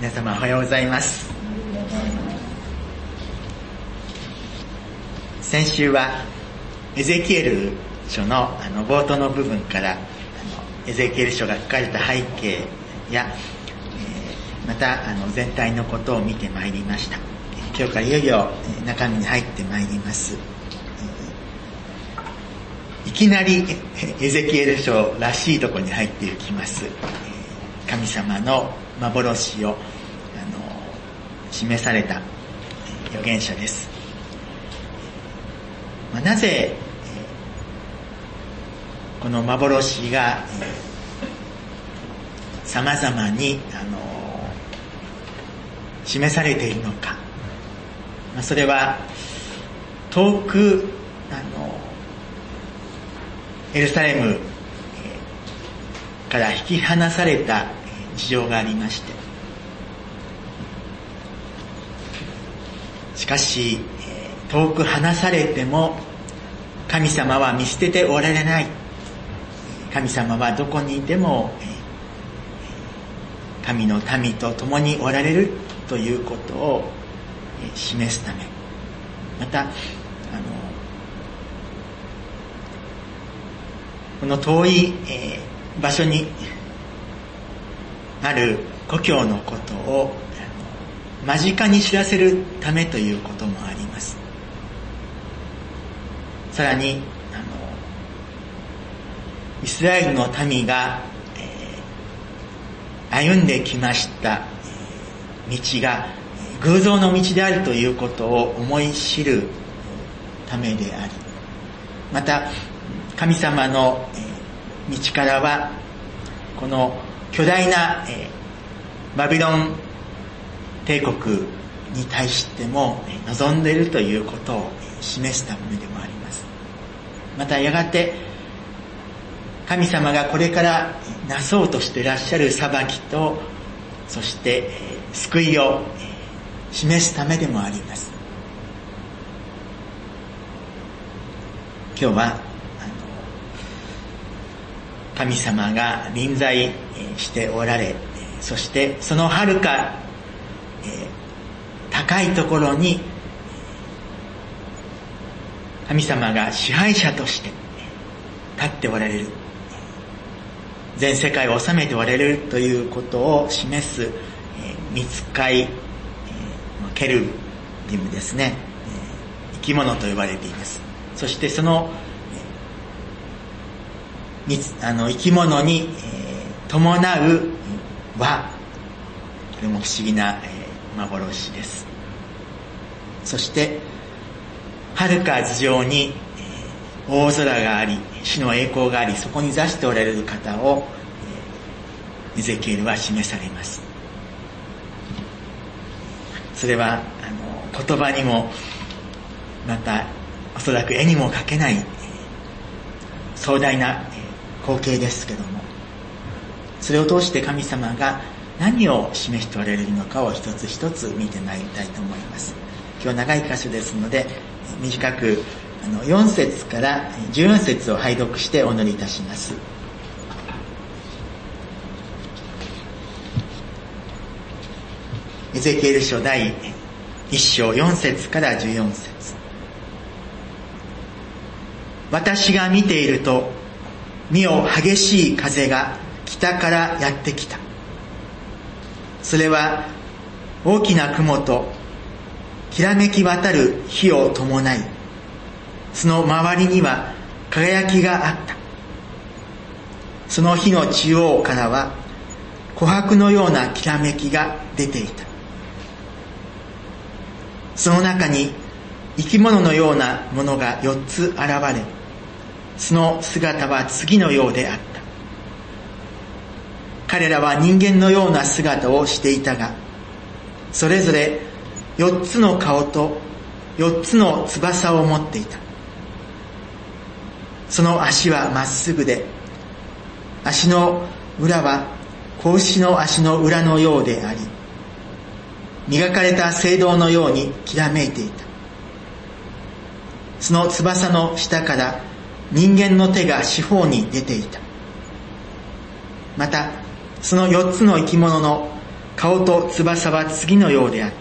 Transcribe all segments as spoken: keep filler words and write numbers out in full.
皆様おはようございます。先週はエゼキエル書のあの冒頭の部分からあのエゼキエル書が書かれた背景や、えー、またあの全体のことを見てまいりました。今日からいよいよ中身に入ってまいります。いきなりエゼキエル書らしいところに入っていきます。神様の幻をあの示された預言者です。まあ、なぜこの幻が様々にあの示されているのか、まあ、それは遠くあのエルサレムから引き離された事情がありまして、しかし遠く離されても神様は見捨てておられない。神様はどこにいても神の民と共におられるということを示すため、またあのこの遠い場所にある故郷のことを間近に知らせるためということもあります。さらにあのイスラエルの民が、えー、歩んできました道が偶像の道であるということを思い知るためであり、また神様の道からはこの巨大なバビロン帝国に対しても望んでいるということを示すためでもあります。またやがて神様がこれからなそうとしていらっしゃる裁きと、そして救いを示すためでもあります。今日は神様が臨在しておられ、そしてその遥か高いところに神様が支配者として立っておられる、全世界を治めておられるということを示す御使いケルビムですね、生き物と呼ばれています。そしてそのあの生き物に伴う輪、これも不思議な幻です。そして遥か頭上に大空があり、主の栄光があり、そこに座しておられる方をエゼキエルは示されます。それはあの言葉にもまたおそらく絵にも描けない壮大な光景ですけども、それを通して神様が何を示しておられるのかを一つ一つ見てまいりたいと思います。今日長い箇所ですので短くあのよん節からじゅうよん節を拝読してお祈りいたします。エゼキエル書第いっ章よん節からじゅうよん節。私が見ていると、見よ激しい風が北からやってきた。それは大きな雲ときらめき渡る火を伴い、その周りには輝きがあった。その火の中央からは琥珀のようなきらめきが出ていた。その中に生き物のようなものがよっつ現れ、その姿は次のようであった。彼らは人間のような姿をしていたが、それぞれ四つの顔と四つの翼を持っていた。その足はまっすぐで、足の裏は子牛の足の裏のようであり、磨かれた青銅のようにきらめいていた。その翼の下から人間の手が四方に出ていた。またその四つの生き物の顔と翼は次のようであった。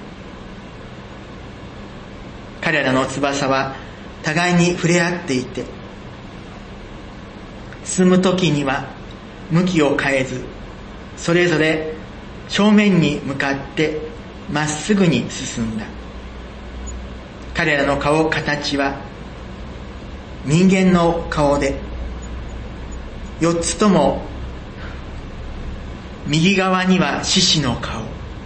彼らの翼は互いに触れ合っていて、進む時には向きを変えず、それぞれ正面に向かってまっすぐに進んだ。彼らの顔形は人間の顔で、四つとも右側には獅子の顔、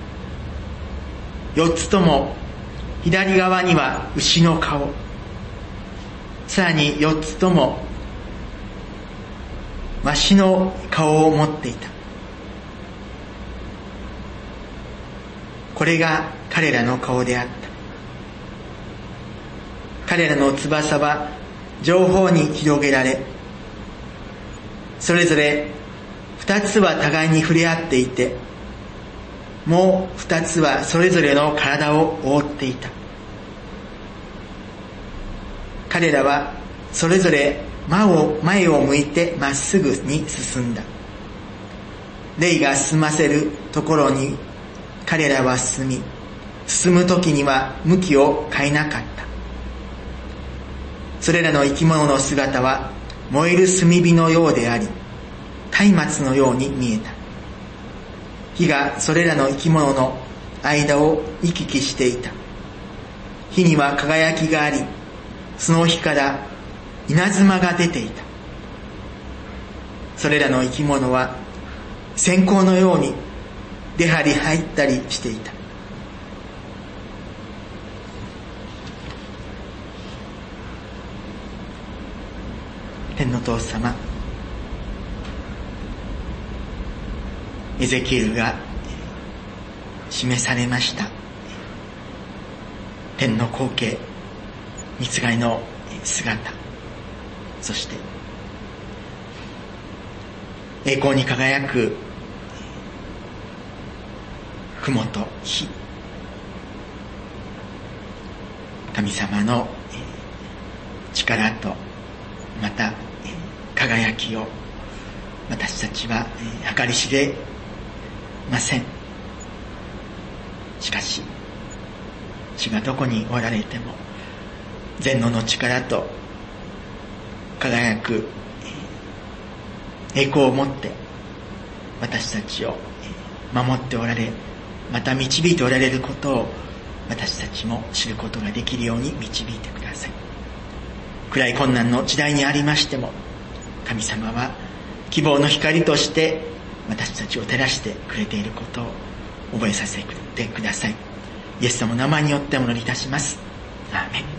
四つとも左側には牛の顔、さらに四つともわしの顔を持っていた。これが彼らの顔であった。彼らの翼は両方に広げられ、それぞれ二つは互いに触れ合っていて、もう二つはそれぞれの体を覆っていた。彼らはそれぞれ前を、前を向いてまっすぐに進んだ。霊が進ませるところに彼らは進み、進む時には向きを変えなかった。それらの生き物の姿は燃える炭火のようであり、松明のように見えた。火がそれらの生き物の間を行き来していた。火には輝きがあり、その火から稲妻が出ていた。それらの生き物は閃光のように出張り入ったりしていた。天の父様、エゼキエルが示されました天の光景、御つがいの姿、そして栄光に輝く雲と火、神様の力とまた輝きを私たちは計り知れません。しかし主がどこにおられても全能の力と輝く栄光を持って私たちを守っておられ、また導いておられることを私たちも知ることができるように導いてください。暗い困難の時代にありましても、神様は希望の光として私たちを照らしてくれていることを覚えさせてください。イエス様の名前によってお祈りいたします。アーメン。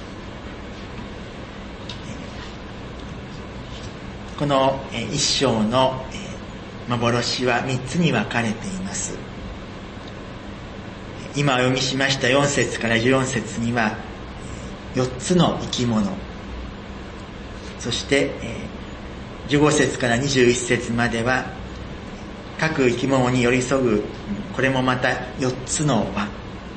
この一章の幻は三つに分かれています。今お読みしましたよん節からじゅうよん節にはよっつの生き物、そしてじゅうご節からにじゅういち節までは各生き物に寄り添う、これもまたよっつの輪、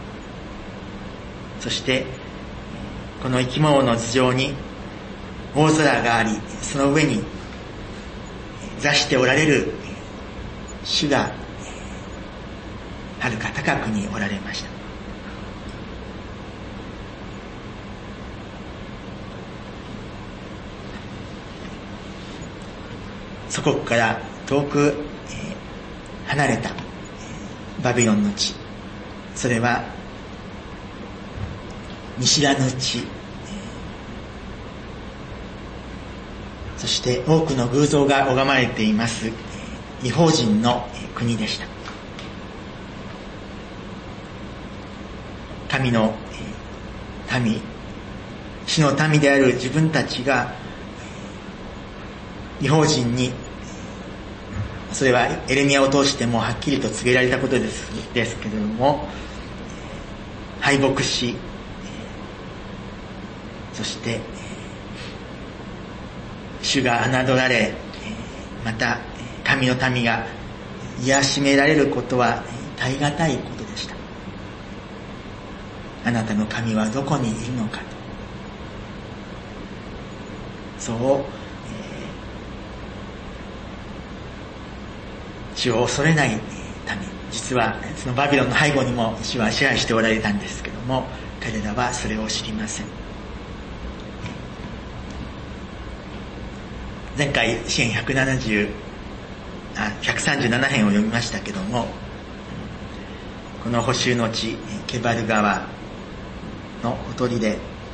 そしてこの生き物の頭上に大空があり、その上に座しておられる主がはるか高くにおられました。祖国から遠く、えー、離れたバビロンの地、それは見知らぬ地、そして多くの偶像が拝まれています異邦人の国でした。神の民、主の民である自分たちが異邦人に、それはエレミヤを通してもはっきりと告げられたことです、ですけれども、敗北し、そして主が侮られ、また神の民が癒しめられることは耐え難いことでした。あなたの神はどこにいるのかと、そう、えー、主を恐れない民、 実はそのバビロンの背後にも主は支配しておられたんですけども、彼らはそれを知りません。前回詩編ひゃくななじゅうあひゃくさんじゅうなな編を読みましたけども、この捕囚の地ケバル川のほとりで、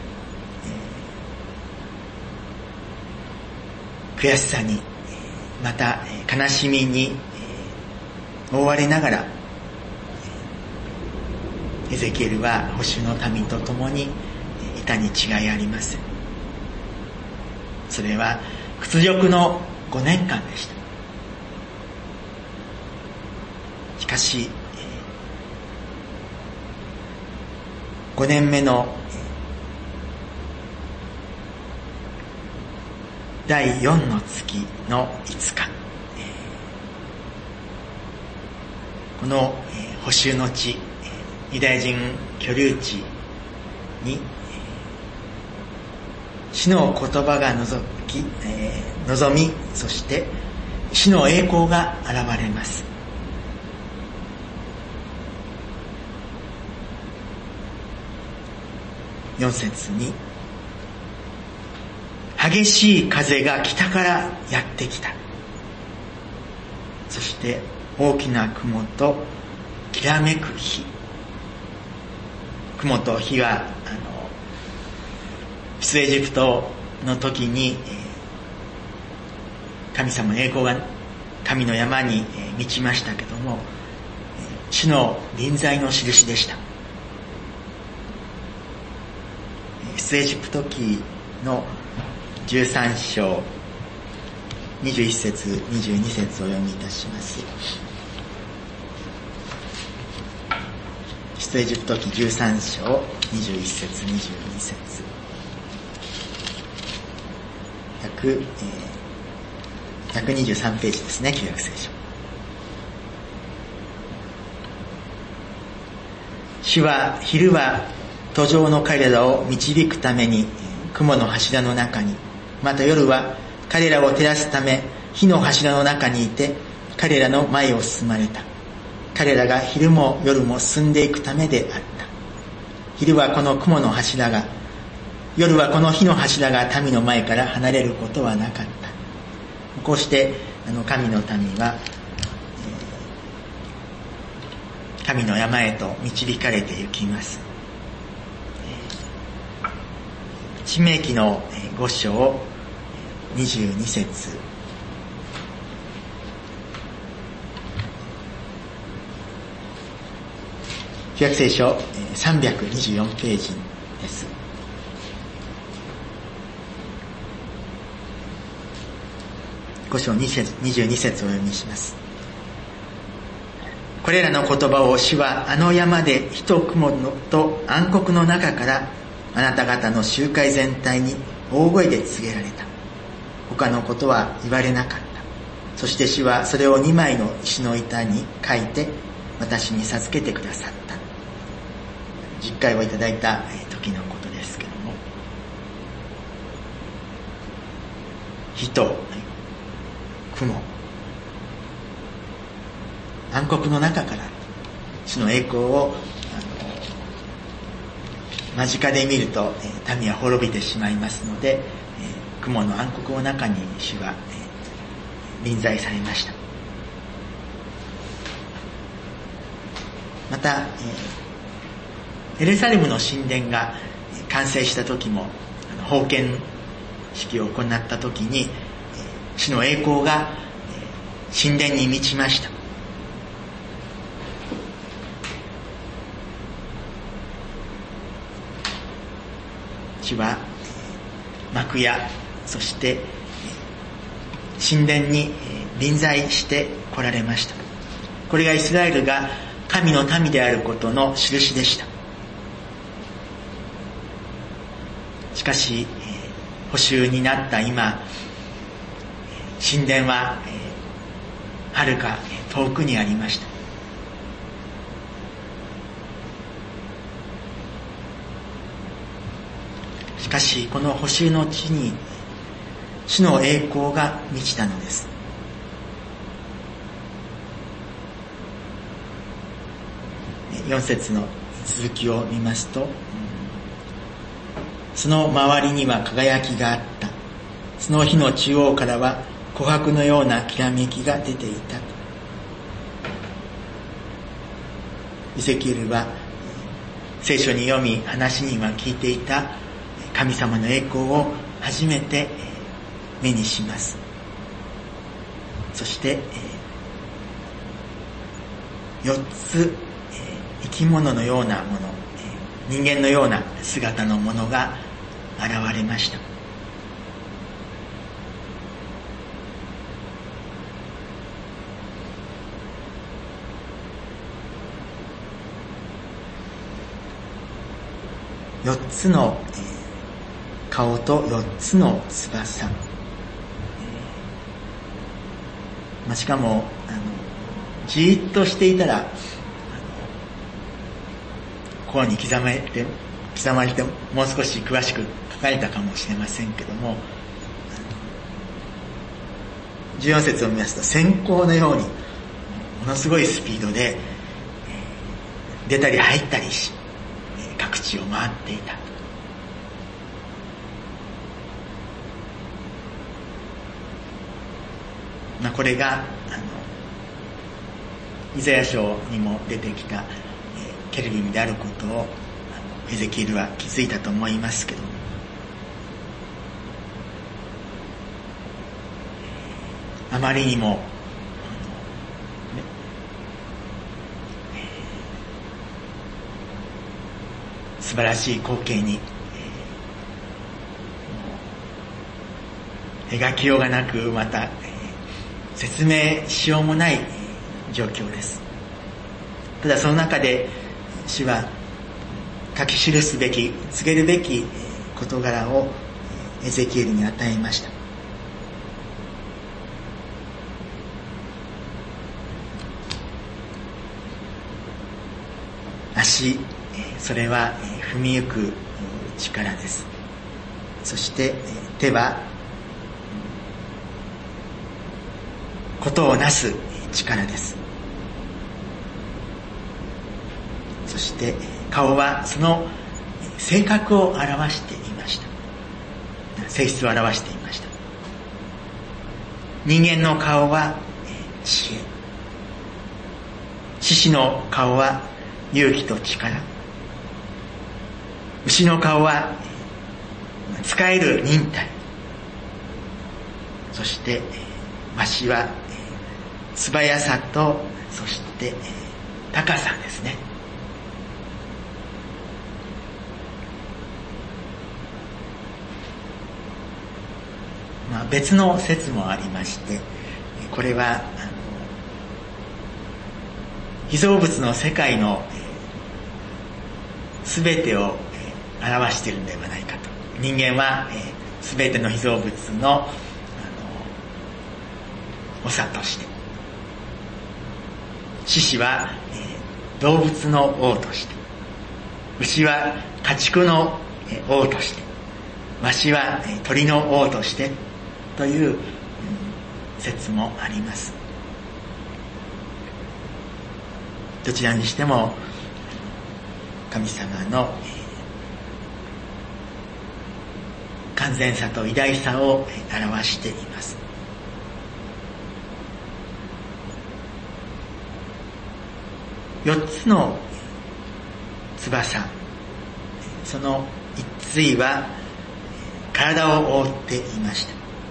えー、悔しさにまた悲しみに覆われながらエゼキエルは捕囚の民と共にいたに違いありません。それは屈辱のごねんかんでした。しかしごねんめのだいよんの月のいつか、この捕囚の地、ユダヤ人居留地に主の言葉がのぞき、えー、望み、そして主の栄光が現れます。よん節に、激しい風が北からやってきた。そして大きな雲ときらめく火。雲と火はあの出エジプトの時に神様の栄光が神の山に満ちましたけども、主の臨在の印でした。出エジプト記のじゅうさん章にじゅういち節にじゅうに節を読みいたします。出エジプト記じゅうさん章にじゅういち節にじゅうに節ひゃく、えー、ひゃくにじゅうさんページですね、旧約聖書。主は昼は途上の彼らを導くために雲の柱の中に、また夜は彼らを照らすため火の柱の中にいて彼らの前を進まれた。彼らが昼も夜も進んでいくためであった。昼はこの雲の柱が、夜はこの火の柱が民の前から離れることはなかった。こうしてあの神の民は、えー、神の山へと導かれて行きます。申命記のご章にじゅうに節、旧約聖書さんびゃくにじゅうよんページです。ご章にじゅうに節をお読みします。これらの言葉を主はあの山で火と雲と暗黒の中からあなた方の集会全体に大声で告げられた。他のことは言われなかった。そして主はそれを二枚の石の板に書いて私に授けてくださった。実会をいただいた時のことですけども、火と雲、暗黒の中から主の栄光を間近で見ると民は滅びてしまいますので、雲の暗黒の中に主は臨在されました。またエルサレムの神殿が完成した時も封建式を行った時に主の栄光が神殿に満ちました。主は幕屋、そして神殿に臨在して来られました。これがイスラエルが神の民であることの印でした。しかし捕囚になった今、神殿ははるか遠くにありました。しかしこの捕囚の地に主の栄光が満ちたのです。 よん節の続きを見ますと、その周りには輝きがあった。その火の中央からは琥珀のようなきらめきが出ていた。エゼキエルは聖書に読み話には聞いていた神様の栄光を初めて目にします。そしてよっつ生き物のようなもの、人間のような姿のものが現れました。よっつの顔とよっつの翼、まあ、しかもあのじーっとしていたらここに刻まれて刻まれてもう少し詳しく書かれたかもしれませんけども、じゅうよん節を見ますと閃光のようにものすごいスピードで出たり入ったりし各地を回っていた。まあ、これがあのイザヤ書にも出てきた、えー、ケルビムであることをあのエゼキエルは気づいたと思いますけども、あまりにも素晴らしい光景に、えー、描きようがなく、また、えー、説明しようもない状況です。ただその中で主は書き記すべき、告げるべき事柄をエゼキエルに与えました。足、それは踏みゆく力です。そして手はことをなす力です。そして顔はその性格を表していました。性質を表していました。人間の顔は知恵、獅子の顔は勇気と力、牛の顔は使える忍耐、そしてわしは素早さと、そして高さですね。まあ、別の説もありまして、これはあの被造物の世界のすべてを表しているのではないかと。人間はすべての被造物の、あの長として、獅子は、えー、動物の王として、牛は家畜の王として、わしは鳥の王としてという、うん、説もあります。どちらにしても神様の完全さと偉大さを表しています。四つの翼、その一対は体を覆っていました。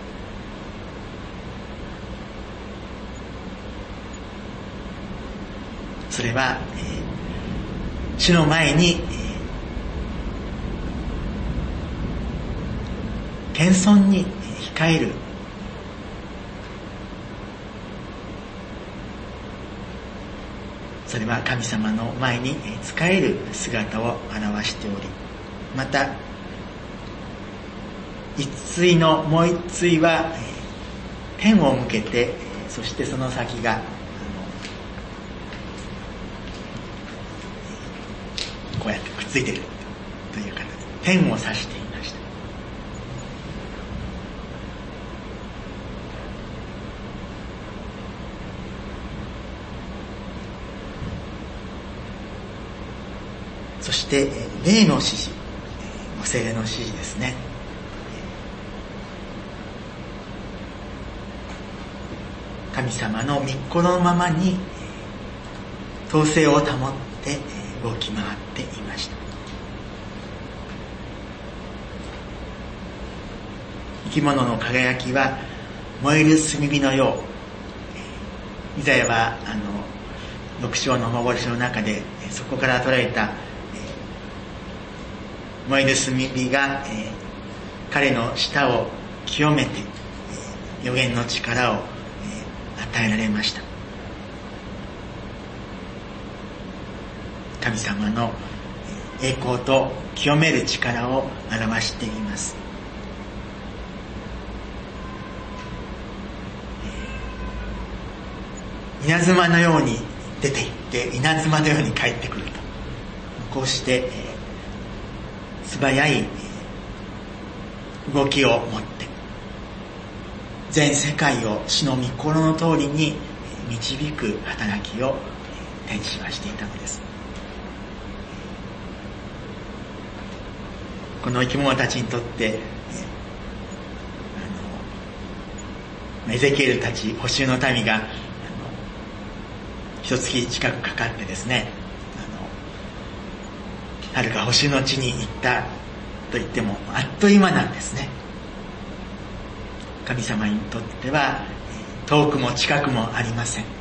それは、えー、主の前に、えー、謙遜に控える、それは神様の前に仕える姿を表しており、また一対のもう一対は天を向けて、そしてその先がこうやってくっついているという形で天を指していました。 そして霊の指示、ご聖霊の指示ですね。神様の御心のままに統制を保って動き回っていました。生き物の輝きは燃える炭火のよう、イザヤはあの六章の幻の中でそこから捉えた燃える炭火が彼の舌を清めて預言の力を与えられました。神様の栄光と清める力を表しています。稲妻のように出て行って稲妻のように帰ってくると、こうして素早い動きを持って全世界を主の御心の通りに導く働きを天使はしていたのです。この生き物たちにとってあのエゼキエルたち捕囚の民が一月近くかかってですね、あの遥か捕囚の地に行ったと言ってもあっという間なんですね。神様にとっては遠くも近くもありません。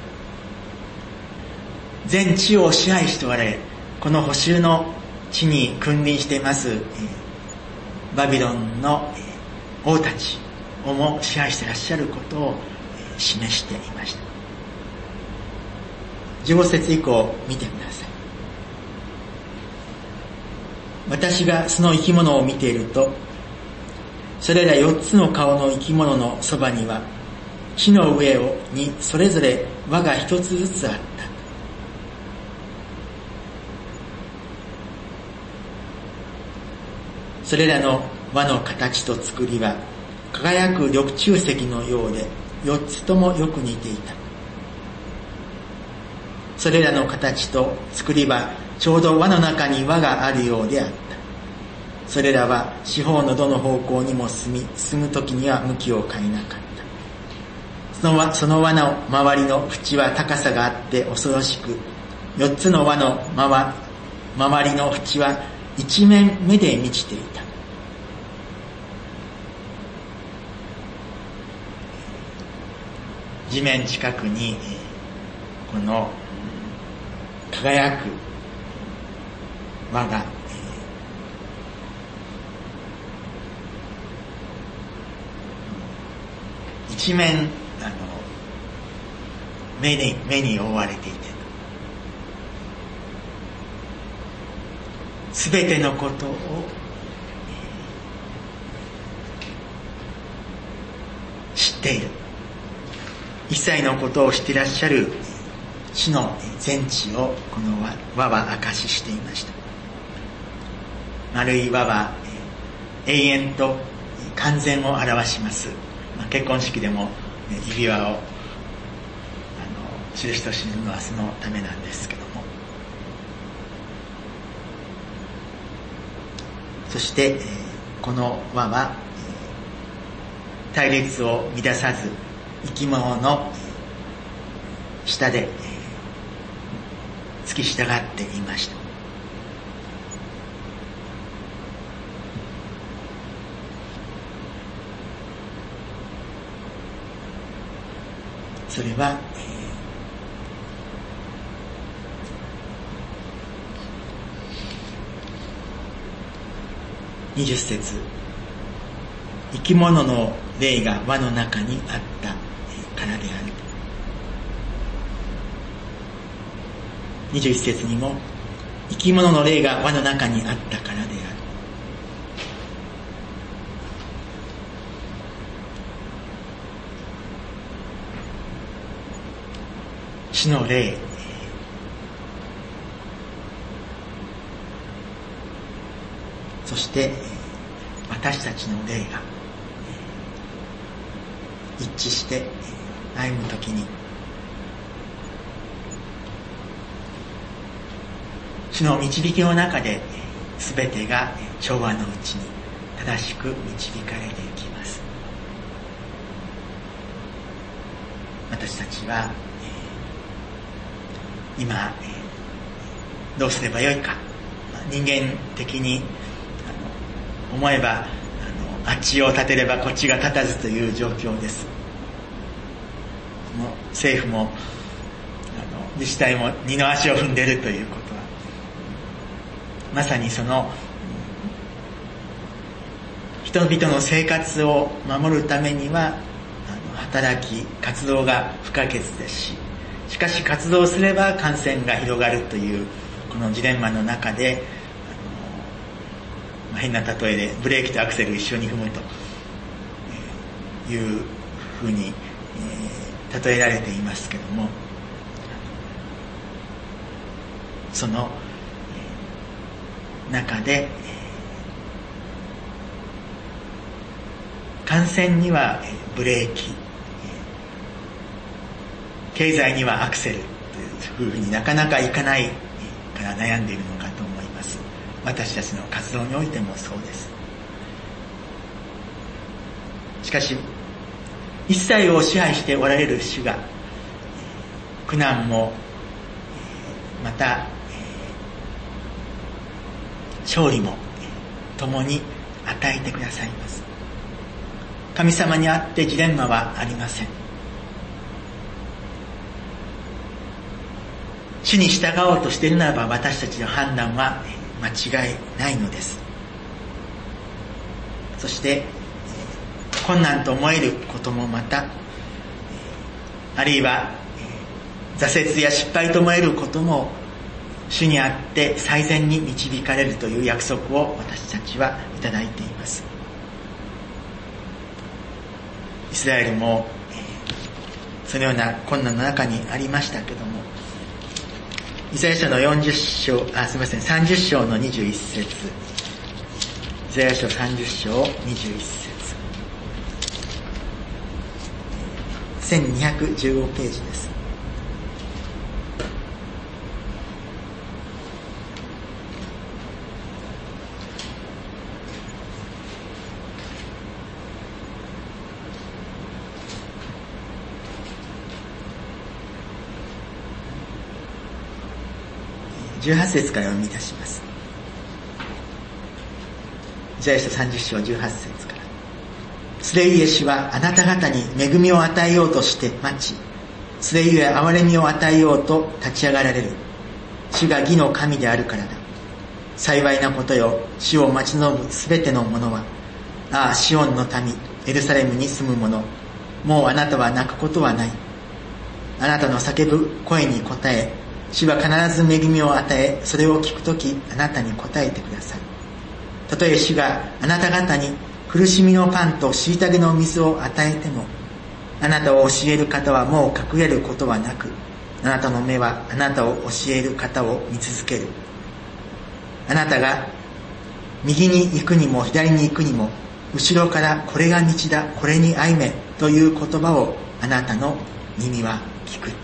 全地を支配しておられ、この捕囚の地に君臨していますバビロンの王たちをも支配していらっしゃることを示していました。じゅうご節以降見てください。私がその生き物を見ていると、それら四つの顔の生き物のそばには木の上にそれぞれ輪が一つずつあった。それらの輪の形と作りは輝く緑柱石のようで四つともよく似ていた。それらの形と作りはちょうど輪の中に輪があるようであった。それらは四方のどの方向にも進み、進むときには向きを変えなかった。その輪、その輪の周りの縁は高さがあって恐ろしく、四つの輪の周りの縁は一面目で満ちていた。地面近くにこの輝く輪が一面あの 目に、目に覆われていて、すべてのことを知っている、一切のことを知っていらっしゃる主の全知をこの輪は証ししていました。丸い輪は永遠と完全を表します。結婚式でも指輪をあの印とするのはそのためなんですけども、そしてこの輪は隊列を乱さず生き物の下で付き従っていました。それは、えー、にじゅっ節、生き物の霊が輪の中にあったからである。にじゅういち節にも生き物の霊が輪の中にあったからである。主の霊、そして私たちの霊が一致して歩むときに、 主の導きの中で全てが調和のうちに正しく導かれていきます。私たちは今どうすればよいか、人間的に思えばあっちを立てればこっちが立たずという状況です。もう政府もあの自治体も二の足を踏んでいるということは、まさにその人々の生活を守るためにはあの働き活動が不可欠ですし、しかし活動すれば感染が広がるというこのジレンマの中で、あの変な例えでブレーキとアクセルを一緒に踏むというふうに、えー、例えられていますけども、その中で感染にはブレーキ、経済にはアクセルというふうになかなかいかないから悩んでいるのかと思います。私たちの活動においてもそうです。しかし一切を支配しておられる主が苦難もまた勝利も共に与えてくださいます。神様にあってジレンマはありません。主に従おうとしているならば、私たちの判断は間違いないのです。そして困難と思えることもまた、あるいは挫折や失敗と思えることも主にあって最善に導かれるという約束を私たちはいただいています。イスラエルもそのような困難の中にありましたけども、イザヤ書のよんじゅっ章、あ、すみません、さんじゅっ章のにじゅういっ節、イザヤ書さんじゅっ章にじゅういっ節、せんにひゃくじゅうごページです。じゅうはち節から読み出します。イザヤ書さんじゅっ章じゅうはち節から。それゆえ主はあなた方に恵みを与えようとして待ち、それゆえ憐れみを与えようと立ち上がられる。主が義の神であるからだ。幸いなことよ、主を待ち望むすべての者は。ああ、シオンの民、エルサレムに住む者、もうあなたは泣くことはない。あなたの叫ぶ声に応え、主は必ず恵みを与え、それを聞くときあなたに答えてください。たとえ主があなた方に苦しみのパンと虐げの水を与えても、あなたを教える方はもう隠れることはなく、あなたの目はあなたを教える方を見続ける。あなたが右に行くにも左に行くにも、後ろからこれが道だ、これに歩めという言葉をあなたの耳は聞く。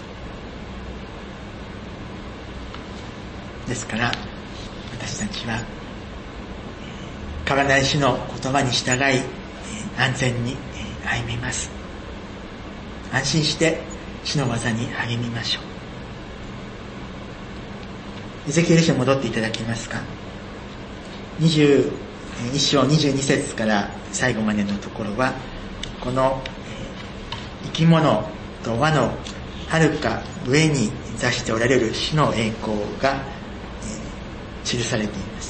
ですから私たちは変わらない主の言葉に従い安全に歩みます。安心して主の技に励みましょう。エゼキエル書に戻っていただけますか。にじゅういっ章にじゅうに節から最後までのところは、この生き物と輪の遥か上に座しておられる主の栄光が記されています。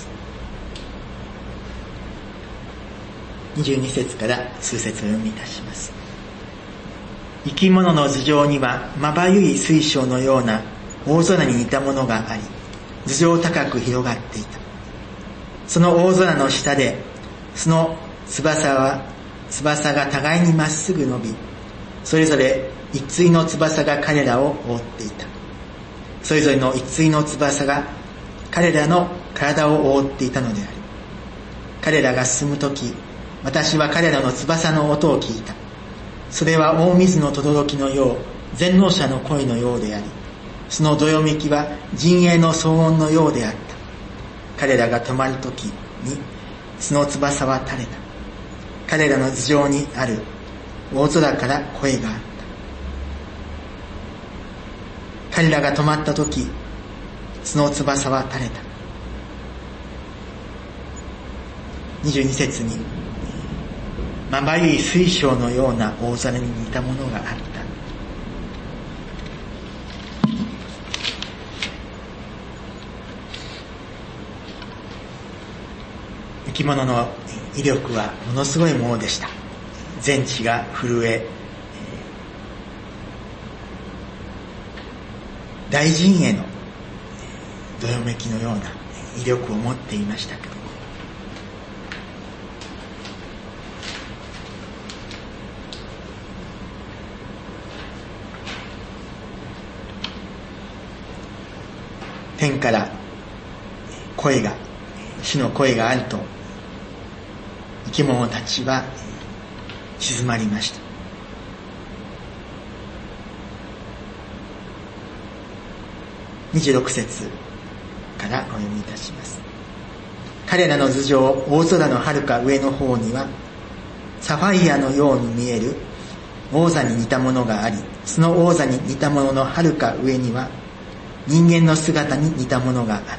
にじゅうに節から数節を読み出します。生き物の頭上にはまばゆい水晶のような大空に似たものがあり、頭上高く広がっていた。その大空の下で、その翼は翼が互いにまっすぐ伸び、それぞれ一対の翼が彼らを覆っていた。それぞれの一対の翼が彼らの体を覆っていたのである。彼らが進むとき、私は彼らの翼の音を聞いた。それは大水の轟のよう、全能者の声のようであり、そのどよめきは陣営の騒音のようであった。 彼らが止まるときにその翼は垂れた。彼らの頭上にある大空から声があった。彼らが止まったときその翼は垂れた。にじゅうに節にまばゆい水晶のような大空に似たものがあった。生き物の威力はものすごいものでした。全地が震え、大陣営のどよめきのような威力を持っていましたけども、天から声が、主の声があると生き物たちは静まりました。にじゅうろく節からお読みいたします。彼らの頭上、大空の遥か上の方にはサファイアのように見える王座に似たものがあり、その王座に似たものの遥か上には人間の姿に似たものがあった。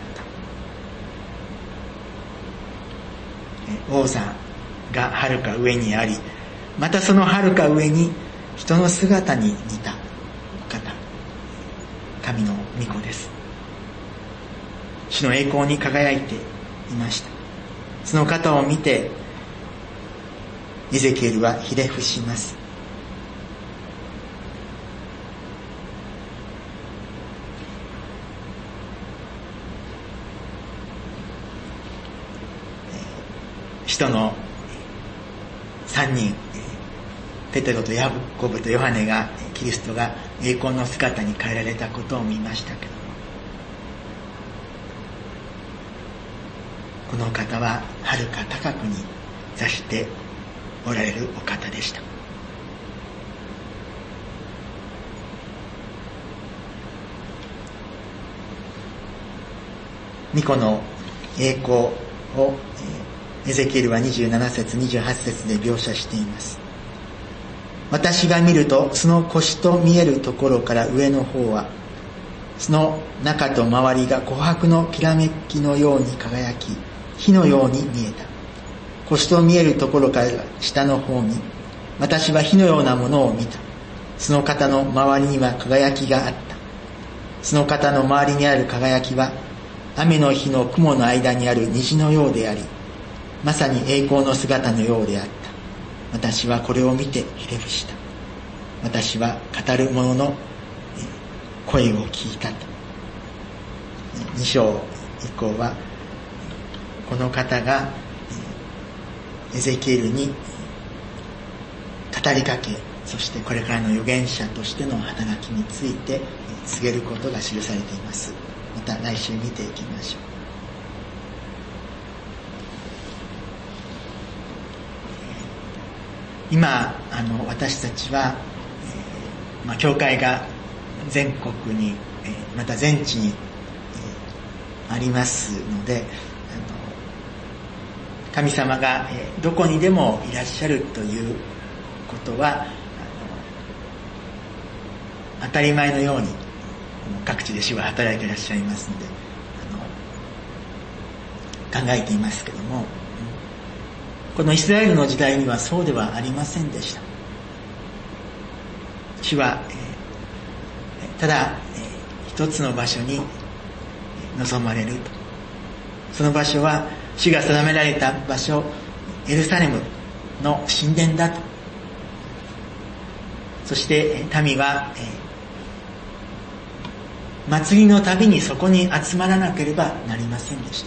王座が遥か上にあり、またその遥か上に人の姿に似た方、神の御子です。主の栄光に輝いていました。その方を見てエゼキエルはひれ伏します。使徒の三人、ペテロとヤコブとヨハネがキリストが栄光の姿に変えられたことを見ましたけども、この方は遥か高くに座しておられるお方でした。御子の栄光をエゼキエルはにじゅうなな節にじゅうはち節で描写しています。私が見ると、その腰と見えるところから上の方は、その中と周りが琥珀のきらめきのように輝き、火のように見えた。腰と見えるところから下の方に、私は火のようなものを見た。その方の周りには輝きがあった。その方の周りにある輝きは、雨の日の雲の間にある虹のようであり、まさに栄光の姿のようであった。私はこれを見てひれ伏した。私は語る者の声を聞いたと。に章以降はこの方がエゼキエルに語りかけ、そしてこれからの預言者としての働きについて告げることが記されています。また来週見ていきましょう。今あの私たちは、えーまあ、教会が全国に、えー、また全地に、えー、ありますので、あの神様が、えー、どこにでもいらっしゃるということはあの当たり前のように各地で主は働いていらっしゃいますのであの考えていますけども、このイスラエルの時代にはそうではありませんでした。主は、えー、ただ、えー、一つの場所に臨まれると。その場所は主が定められた場所、エルサレムの神殿だと。そして民は、えー、祭りのたびにそこに集まらなければなりませんでした。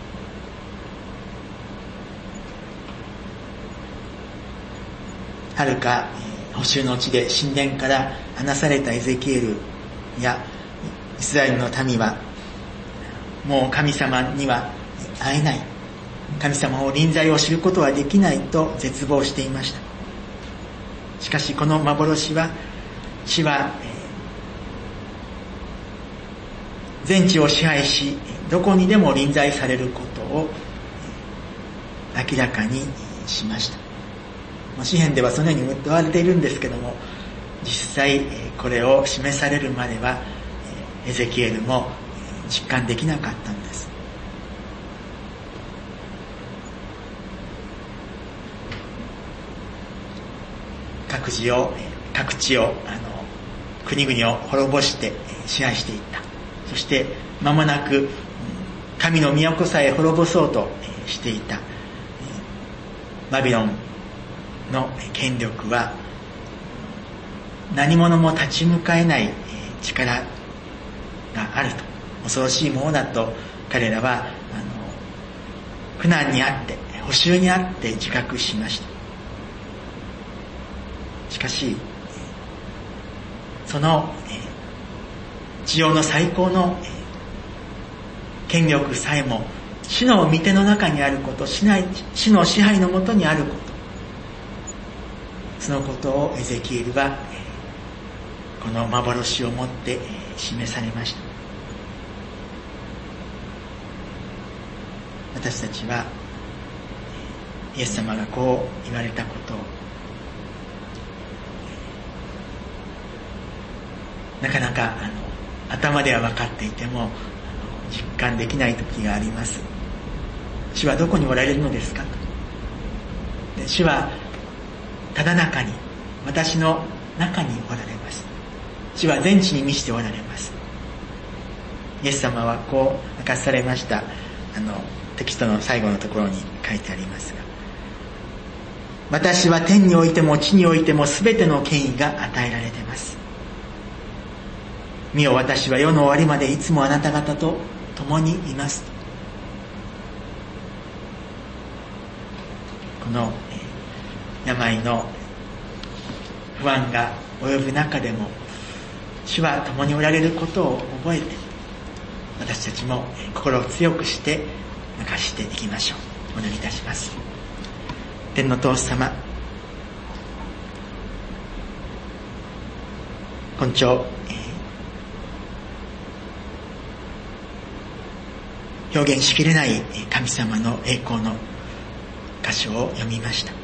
はるか補修の地で神殿から離されたエゼキエルやイスラエルの民はもう神様には会えない、神様を臨在を知ることはできないと絶望していました。しかしこの幻は、主は全地を支配しどこにでも臨在されることを明らかにしました。詩編ではそのように言われているんですけども、実際これを示されるまではエゼキエルも実感できなかったんです。各地を各地をあの国々を滅ぼして支配していった。そして間もなく神の都さえ滅ぼそうとしていたバビロンの権力は何者も立ち向かえない力があると、恐ろしいものだと彼らはあの苦難にあって補修にあって自覚しました。しかしその地上の最高の権力さえも主の御手の中にあること、主の支配のもとにあること、そのことをエゼキエルはこの幻をもって示されました。私たちはイエス様がこう言われたことをなかなかあの頭では分かっていても実感できない時があります。主はどこにおられるのですかと。で、主はただ中に、私の中におられます。主は全地に満ちておられます。イエス様はこう明かされました。あのテキストの最後のところに書いてありますが、私は天においても地においても全ての権威が与えられています。見よ、私は世の終わりまでいつもあなた方と共にいます。この病の不安が及ぶ中でも主は共におられることを覚えて、私たちも心を強くして明かしていきましょう。お祈りいたします。天の父様、今朝表現しきれない神様の栄光の箇所を読みました。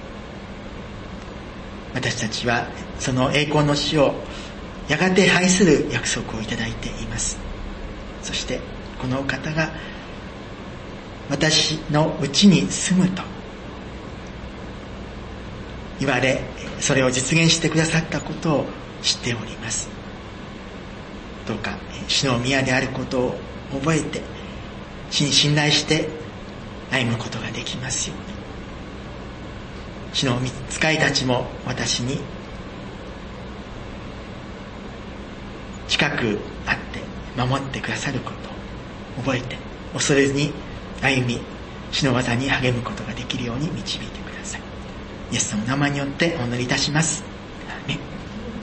私たちはその栄光の死をやがて拝する約束をいただいています。そしてこのお方が私のうちに住むと言われ、それを実現してくださったことを知っております。どうか主の宮であることを覚えて、主に信頼して歩むことができますように。主の使いたちも私に近くあって守ってくださることを覚えて、恐れずに歩み、主の技に励むことができるように導いてください。イエス様の名前によってお祈りいたします。アーメン。